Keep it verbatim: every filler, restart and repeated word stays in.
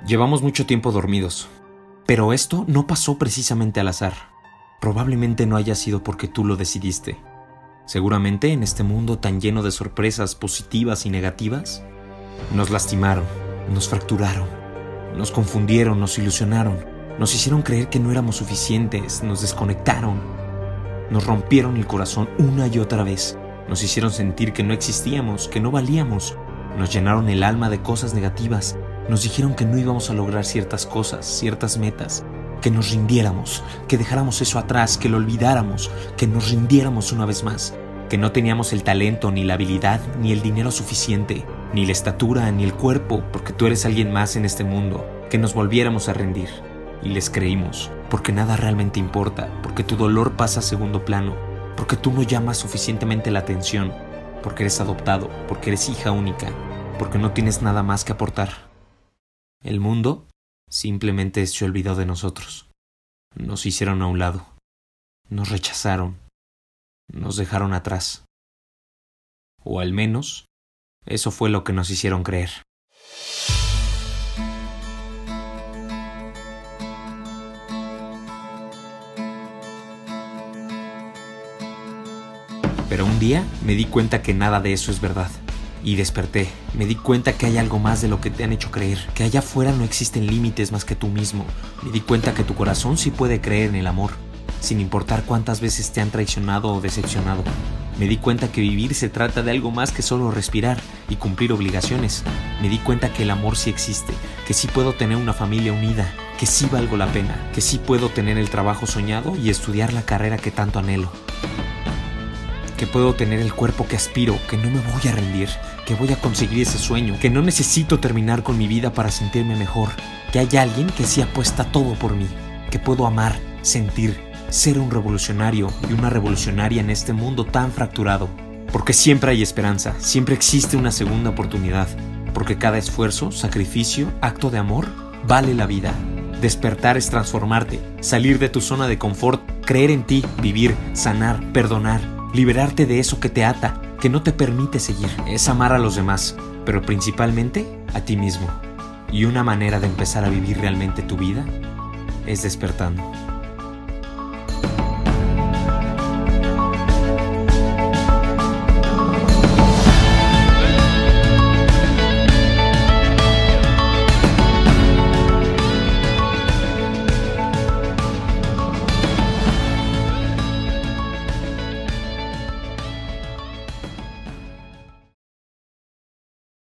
Llevamos mucho tiempo dormidos, pero esto no pasó precisamente al azar. Probablemente no haya sido porque tú lo decidiste. Seguramente en este mundo tan lleno de sorpresas positivas y negativas, nos lastimaron, nos fracturaron, nos confundieron, nos ilusionaron, nos hicieron creer que no éramos suficientes, nos desconectaron, nos rompieron el corazón una y otra vez, nos hicieron sentir que no existíamos, que no valíamos, nos llenaron el alma de cosas negativas, nos dijeron que no íbamos a lograr ciertas cosas, ciertas metas, que nos rindiéramos, que dejáramos eso atrás, que lo olvidáramos, que nos rindiéramos una vez más, que no teníamos el talento, ni la habilidad, ni el dinero suficiente, ni la estatura, ni el cuerpo, porque tú eres alguien más en este mundo, que nos volviéramos a rendir. Y les creímos, porque nada realmente importa, porque tu dolor pasa a segundo plano, porque tú no llamas suficientemente la atención, porque eres adoptado, porque eres hija única, porque no tienes nada más que aportar. El mundo simplemente se olvidó de nosotros. Nos hicieron a un lado. Nos rechazaron. Nos dejaron atrás. O al menos, eso fue lo que nos hicieron creer. Pero un día me di cuenta que nada de eso es verdad. Y desperté, me di cuenta que hay algo más de lo que te han hecho creer, que allá afuera no existen límites más que tú mismo. Me di cuenta que tu corazón sí puede creer en el amor, sin importar cuántas veces te han traicionado o decepcionado. Me di cuenta que vivir se trata de algo más que solo respirar y cumplir obligaciones. Me di cuenta que el amor sí existe, que sí puedo tener una familia unida, que sí valgo la pena, que sí puedo tener el trabajo soñado y estudiar la carrera que tanto anhelo. Que puedo tener el cuerpo que aspiro, que no me voy a rendir, que voy a conseguir ese sueño, que no necesito terminar con mi vida para sentirme mejor, que hay alguien que sí apuesta todo por mí, que puedo amar, sentir, ser un revolucionario y una revolucionaria en este mundo tan fracturado. Porque siempre hay esperanza, siempre existe una segunda oportunidad, porque cada esfuerzo, sacrificio, acto de amor, vale la vida. Despertar es transformarte, salir de tu zona de confort, creer en ti, vivir, sanar, perdonar, liberarte de eso que te ata, que no te permite seguir. Es amar a los demás, pero principalmente a ti mismo. Y una manera de empezar a vivir realmente tu vida es despertando.